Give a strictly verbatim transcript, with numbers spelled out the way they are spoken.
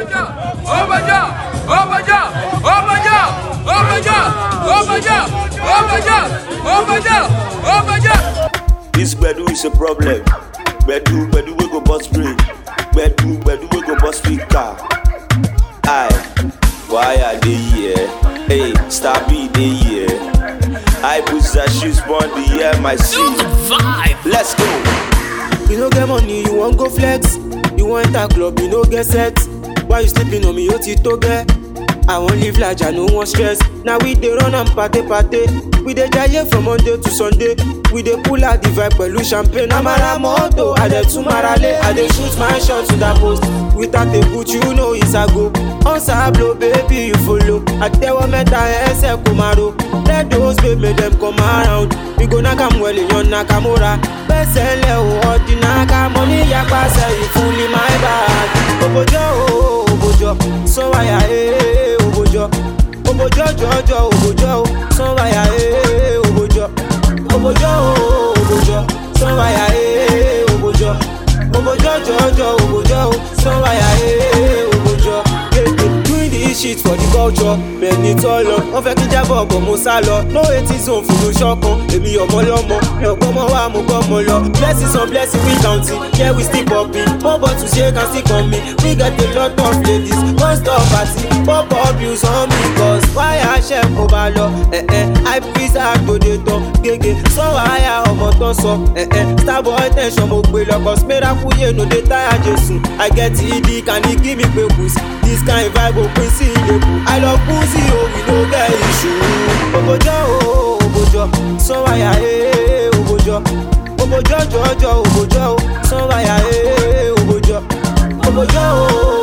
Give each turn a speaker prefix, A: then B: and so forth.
A: This Bedu is a problem. Bedu, Bedu, we go bust brain. Bedu, Bedu, we go bust speaker. Aye, why are they here? Hey, Stabby, they here. I put that shoes on the air, my seat. Let's go.
B: You no get money, you won't go flex. You want a club, you no get sex. Why you sleeping on me, yo tito get? I won't live large, I no want stress. Now we dey run and party party. We dey jaye from Monday to Sunday. We dey pull out the vibe pẹ̀lú champagne. Amara moto, I dey too marale. I dey shoot my shot to that post. Without a boot, you know it's a go. On Sablo, baby, you follow. Àtẹ́wọ́ mẹ́ta ẹsẹ̀ kò máa ro. Let those babe make them come around. We go Nakamwele, yon Nakamura. Bẹ́sẹ̀ lẹ̀ o, ọdí Nakamoni. Yapa sẹ́yìn fully my bag. Obojo, oh, obojo. So why I obojo. Obojo, jojo, obojo. So why I obojo. Obojo, obojo. So why I obojo. Obojo, jojo, obojo. So why I obojo. Doing this shit for the culture. Men it's all up. Wọ́n fẹ́ kí jábọ̀ ọ̀gbọ̀n mo sá lọ. No eighty zone fún mi ṣọ́kan. Èmi ọmọ lọ́mọ. Ẹ̀gbọ́n mọ wá mo gbọ́ mo lọ. Blessings on blessing we counting. Yeah we still popping. More bottle shake and still come me. We get a lot of ladies. One stop party. Pop up use on me. Cause why I share mo bá lọ? Eh eh. I please àgbòde tán. Gègé sanwó àyà ọmọ tán sọ. Eh eh. Starboy tension mo gbé lọ. Cause miracle yé no dey tire Jésù. I get E D can he give me purpose? This kind vibe go pín sí ilé. I love pussy oh we no get issue. Obojo oh obojo. Sanwó àyà eh obojo. Obojo jọjọ obojo. Sanwó àyà eh obojo. Obojo oh.